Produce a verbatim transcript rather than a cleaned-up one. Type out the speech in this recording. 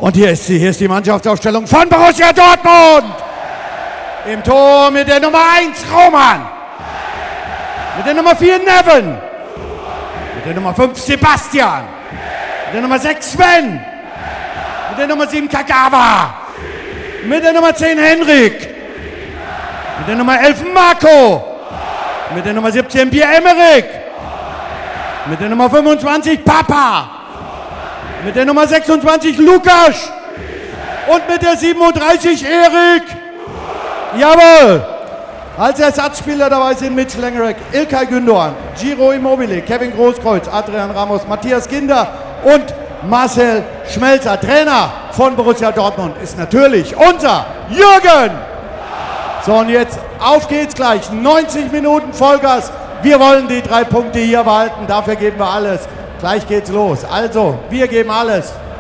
Und hier ist sie, hier ist die Mannschaftsaufstellung von Borussia Dortmund. Im Tor mit der Nummer eins Roman. Mit der Nummer vier Neven. Mit der Nummer fünf Sebastian. Mit der Nummer sechs Sven. Mit der Nummer sieben Kagawa. Mit der Nummer zehn Henrik. Mit der Nummer elf Marco. Mit der Nummer siebzehn Pierre-Emerick. Mit der Nummer fünfundzwanzig Papa. Mit der Nummer sechsundzwanzig Lukas. Und mit der siebenunddreißig Erik. Jawohl. Als Ersatzspieler dabei sind Mitch Lengerek, Ilkay Gündoğan, Giro Immobile, Kevin Großkreuz, Adrian Ramos, Matthias Ginter und Marcel Schmelzer. Trainer von Borussia Dortmund ist natürlich unser Jürgen. So, und jetzt auf geht's gleich. neunzig Minuten Vollgas. Wir wollen die drei Punkte hier behalten. Dafür geben wir alles. Gleich geht's los. Also, wir geben alles.